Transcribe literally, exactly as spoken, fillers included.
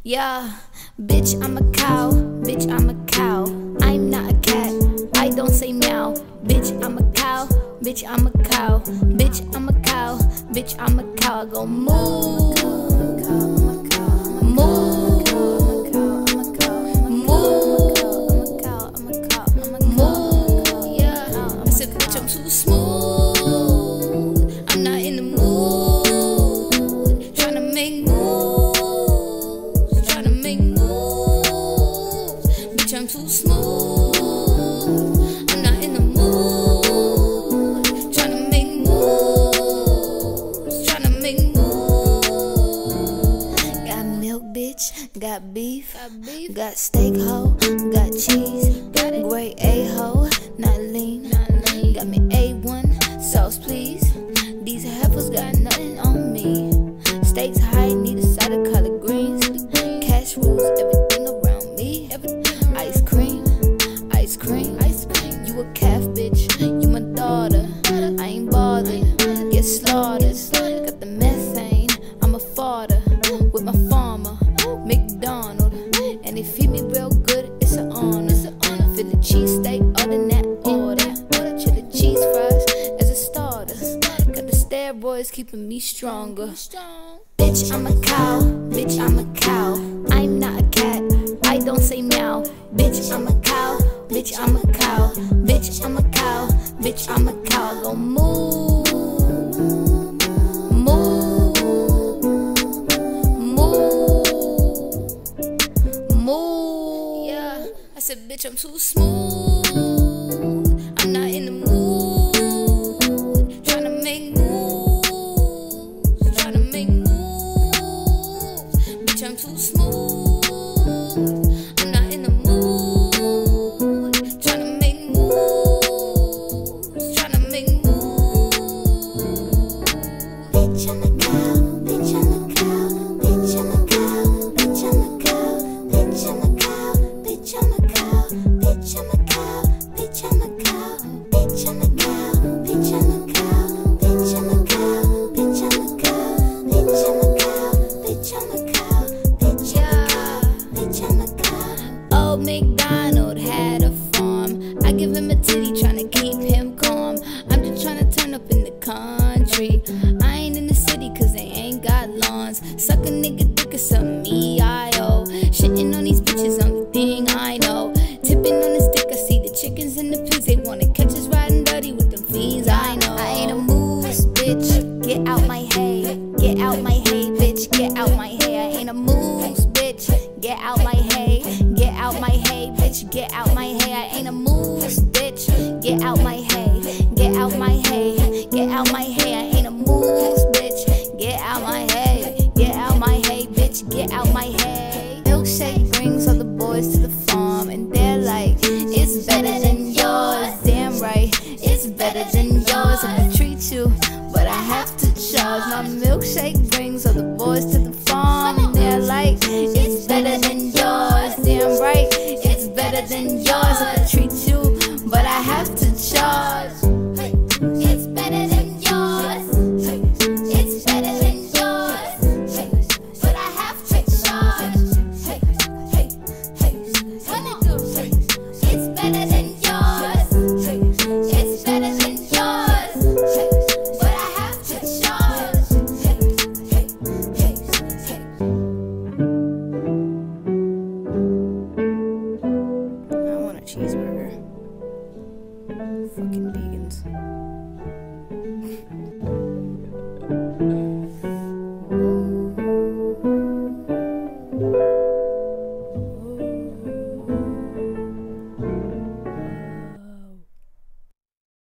Yeah, bitch, I'm a cow. Bitch, I'm a cow. I'm not a cat. I don't say meow. Bitch, I'm a cow. Bitch, I'm a cow. Bitch, I'm a cow. Bitch, I'm a cow. I go moo. Moo. Moo. Yeah. I said, bitch, I'm too smooth. I'm not in the mood. Tryna make moves. Tryna make moves. Bitch, I'm too smooth. I'm not in the mood. Tryna make moves. Tryna make moves. Got milk, bitch. Got beef. Got beef. Got steak, ho. Got cheese. Got it. Great A-ho. Not lean. Not lean. Got me A one. Sauce, please. These heifers got nothing on me. Stakes high, need a side of collard greens. Cash rules everything around me. Ice cream, ice cream, ice cream. You a calf, bitch. You my daughter. I ain't bothered. Get slaughtered. Got the methane. I'm a fodder with my farmer, McDonald, and they feed me real good. It's an honor. Feel the cheesesteak, order that order. Chili cheese fries as a starter. Got the steroids keeping me stronger. Bitch, I'm a cow. Bitch, I'm a cow. I'm not a cat. I don't say meow. Bitch, I'm a cow. Bitch, I'm a cow. Bitch, I'm a cow. Bitch, I'm a cow. I go moo. Moo. Moo. Moo. Yeah. I said, bitch, I'm too smooth. I'm not in the mood. Tryna make moves. Tryna make moves. Bitch, I'm too smooth. I'm not in the mood. Tryna make moves. Tryna make moves. Bitch, I'm a cow. Bitch, I'm a cow. Bitch, I'm a cow. Bitch, I'm a cow. Bitch, I'm a cow. Bitch, I'm a cow. Bitch, I'm a cow. Bitch, I'm a cow. Bitch, I'm a cow. Bitch, I'm a cow. Bitch, I'm a cow. Bitch, I'm a cow. Bitch, I'm a cow. Bitch, I'm a cow. Bitch, yeah. Bitch, I'm a cow. Old MacDonald had a farm. I give him a titty, tryna keep him calm. I'm just tryna turn up in the country. I ain't in the city cause they ain't got lawns. Suck a nigga dick or some E I O. Shitting on these bitches, only thing I know. Tipping on the stick, I see the chickens and the pigs. They wanna catch us riding dirty with them fiends, I know. I ain't a moose, bitch. Get out my hay. Get out my hay, bitch. Get out my hay. I ain't a moose, bitch. Get out my hay. Get out my hay, bitch. Get out my hay. I ain't a moose, bitch. Get out my hay. Get out my hay. Get out my hay. I ain't a moose, bitch. Get out my hay. Get out my hay, bitch. Get out my hay. Milkshake brings all the boys to the farm, and they're like, it's better than yours. Damn right, it's better than yours. I'ma treat you, but I have to charge. My milkshake brings all the boys to the farm, and they're like, it's better than yours. Damn right, it's better than yours. I'ma treat you, but I have to charge. It's better than yours. It's better than yours, but I have to charge. It's better than yours. It's better than yours, but I have to charge. I want a cheeseburger. Fucking